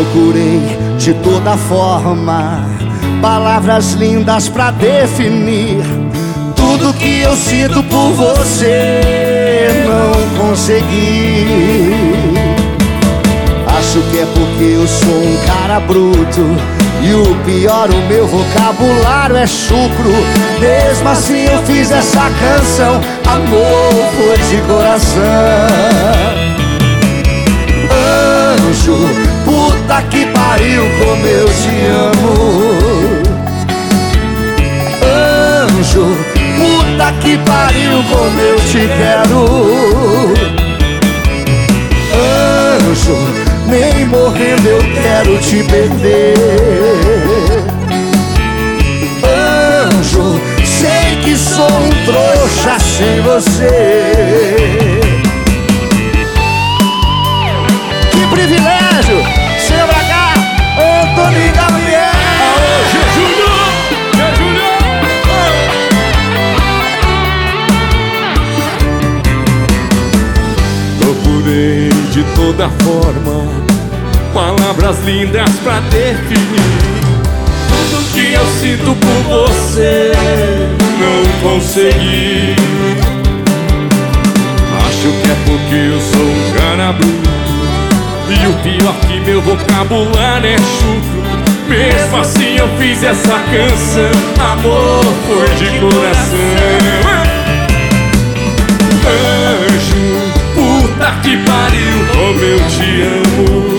Procurei de toda forma palavras lindas pra definir tudo que eu sinto por você. Não consegui. Acho que é porque eu sou um cara bruto e o pior, o meu vocabulário é chucro. Mesmo assim eu fiz essa canção, amor, foi de coração. Anjo, puta que pariu, como eu te amo. Anjo, puta que pariu, como eu te quero. Anjo, nem morrendo eu quero te perder. Anjo, sei que sou um trouxa sem você. Que privilégio! Chega pra cá, Antônio Gabriel! Alô, Júlio! Procurei de toda forma palavras lindas pra definir tudo que eu sinto por você. Não consegui. Acho que é porque eu sou um cara bruto e o pior que meu vocabulário é chucro. Mesmo assim eu fiz essa canção, amor, foi de coração. Anjo, puta que pariu, como eu te amo.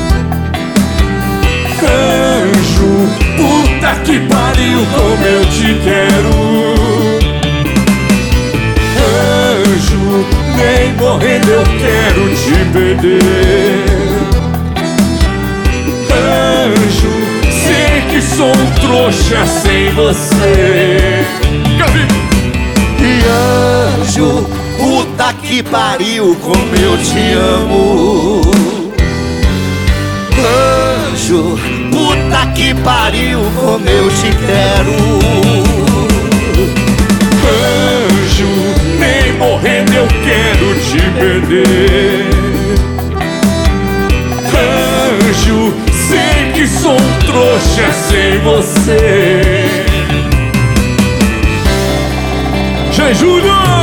Anjo, puta que pariu, como eu te quero. Anjo, nem morrendo eu quero te perder. Anjo, sei que sou um trouxa sem você. E anjo, puta que pariu, como eu te amo. Anjo, puta que pariu, como eu te quero. Anjo, nem morrendo eu quero te perder. Anjo, sei que sou um trouxa sem você. Júlio!